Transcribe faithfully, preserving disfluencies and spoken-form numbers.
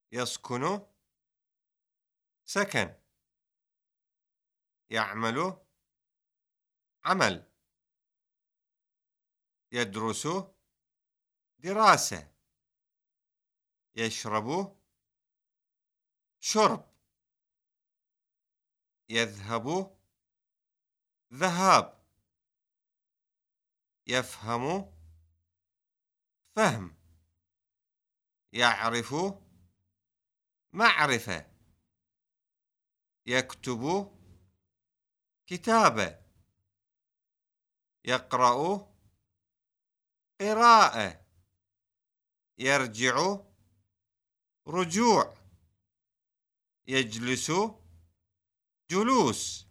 يسكن سكن، يعمل عمل، يدرس دراسة، يشرب شرب، يذهب ذهاب، يفهم فهم، يعرف معرفة، يكتب كتابة، يقرأ قراءة، يرجع رجوع، يجلس جلوس.